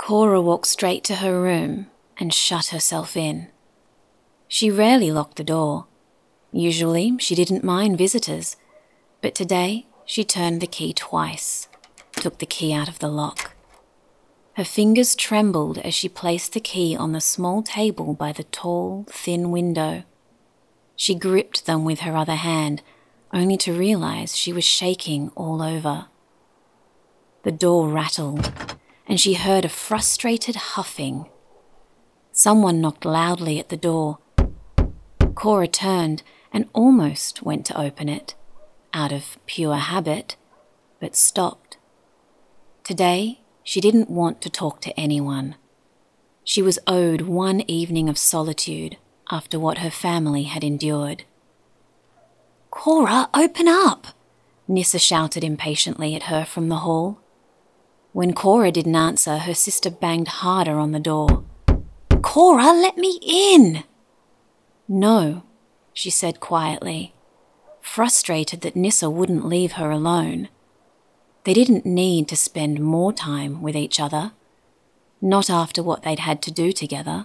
Cora walked straight to her room and shut herself in. She rarely locked the door. Usually she didn't mind visitors, but today she turned the key twice, took the key out of the lock. Her fingers trembled as she placed the key on the small table by the tall, thin window. She gripped them with her other hand, only to realize she was shaking all over. The door rattled, and she heard a frustrated huffing. Someone knocked loudly at the door. Cora turned and almost went to open it, out of pure habit, but stopped. Today, she didn't want to talk to anyone. She was owed one evening of solitude after what her family had endured. "Cora, open up!" Nyssa shouted impatiently at her from the hall. When Cora didn't answer, her sister banged harder on the door. "Cora, let me in!" "No," she said quietly, frustrated that Nyssa wouldn't leave her alone. They didn't need to spend more time with each other, not after what they'd had to do together.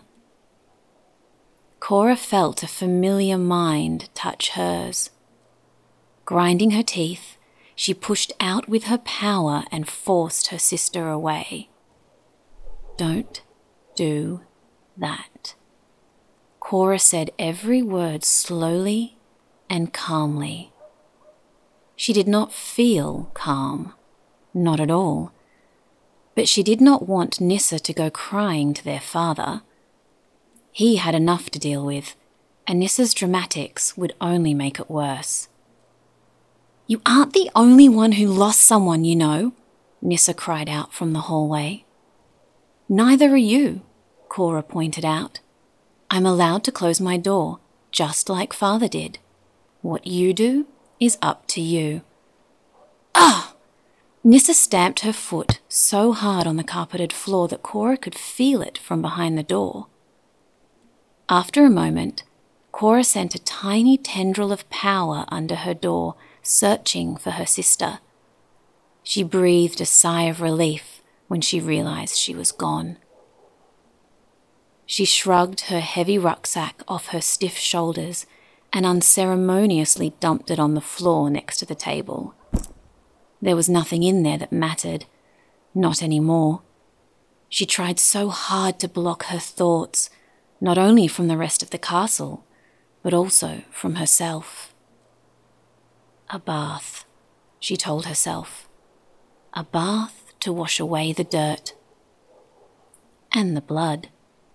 Cora felt a familiar mind touch hers. Grinding her teeth, she pushed out with her power and forced her sister away. "Don't do that." Cora said every word slowly and calmly. She did not feel calm, not at all, but she did not want Nyssa to go crying to their father. He had enough to deal with, and Nyssa's dramatics would only make it worse. "You aren't the only one who lost someone, you know," Nyssa cried out from the hallway. "Neither are you," Cora pointed out. "I'm allowed to close my door, just like Father did. What you do is up to you." "Ah!" Nyssa stamped her foot so hard on the carpeted floor that Cora could feel it from behind the door. After a moment, Cora sent a tiny tendril of power under her door, searching for her sister. She breathed a sigh of relief when she realized she was gone. She shrugged her heavy rucksack off her stiff shoulders and unceremoniously dumped it on the floor next to the table. There was nothing in there that mattered, not anymore. She tried so hard to block her thoughts, not only from the rest of the castle, but also from herself. A bath, she told herself. A bath to wash away the dirt. And the blood.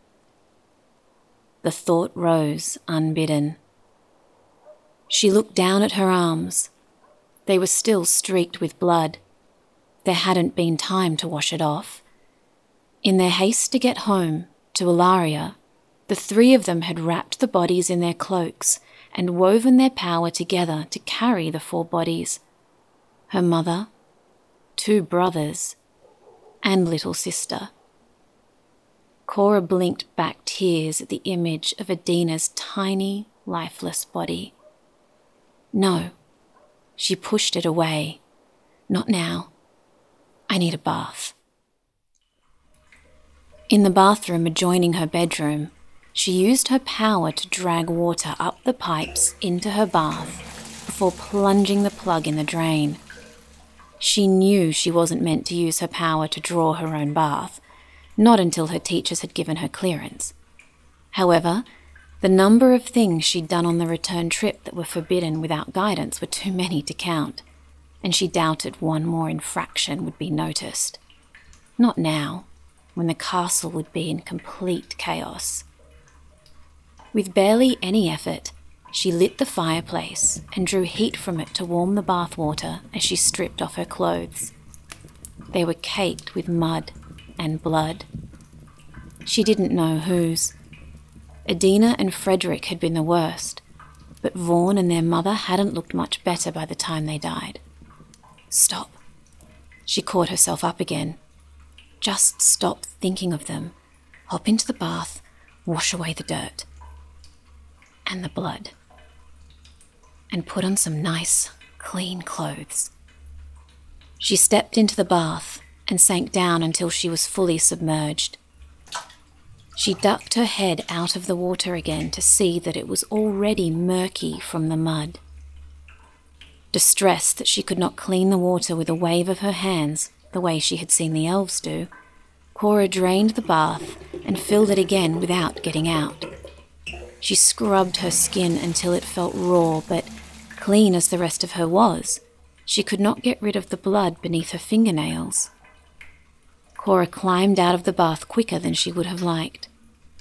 The thought rose unbidden. She looked down at her arms. They were still streaked with blood. There hadn't been time to wash it off. In their haste to get home, to Ilaria, the three of them had wrapped the bodies in their cloaks and woven their power together to carry the 4 bodies. Her mother, 2 brothers, and little sister. Cora blinked back tears at the image of Adina's tiny, lifeless body. No, she pushed it away. Not now. I need a bath. In the bathroom adjoining her bedroom, she used her power to drag water up the pipes into her bath before plunging the plug in the drain. She knew she wasn't meant to use her power to draw her own bath, not until her teachers had given her clearance. However, the number of things she'd done on the return trip that were forbidden without guidance were too many to count, and she doubted one more infraction would be noticed. Not now, when the castle would be in complete chaos. With barely any effort, she lit the fireplace and drew heat from it to warm the bath water as she stripped off her clothes. They were caked with mud and blood. She didn't know whose. Adina and Frederick had been the worst, but Vaughn and their mother hadn't looked much better by the time they died. Stop. She caught herself up again. Just stop thinking of them. Hop into the bath, wash away the dirt. And the blood. And put on some nice, clean clothes. She stepped into the bath and sank down until she was fully submerged. She ducked her head out of the water again to see that it was already murky from the mud. Distressed that she could not clean the water with a wave of her hands, the way she had seen the elves do, Cora drained the bath and filled it again without getting out. She scrubbed her skin until it felt raw, but clean as the rest of her was, she could not get rid of the blood beneath her fingernails. Cora climbed out of the bath quicker than she would have liked.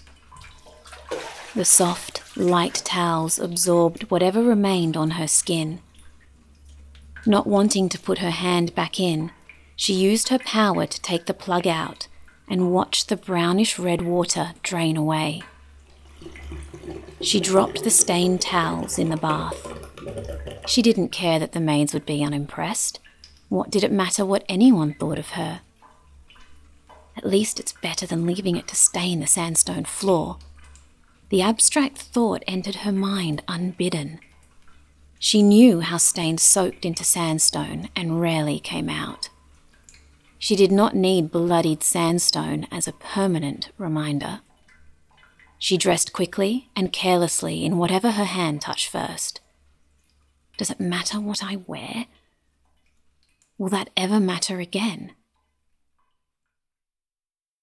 The soft, light towels absorbed whatever remained on her skin. Not wanting to put her hand back in, she used her power to take the plug out and watched the brownish-red water drain away. She dropped the stained towels in the bath. She didn't care that the maids would be unimpressed. What did it matter what anyone thought of her? At least it's better than leaving it to stain the sandstone floor. The abstract thought entered her mind unbidden. She knew how stains soaked into sandstone and rarely came out. She did not need bloodied sandstone as a permanent reminder. She dressed quickly and carelessly in whatever her hand touched first. Does it matter what I wear? Will that ever matter again?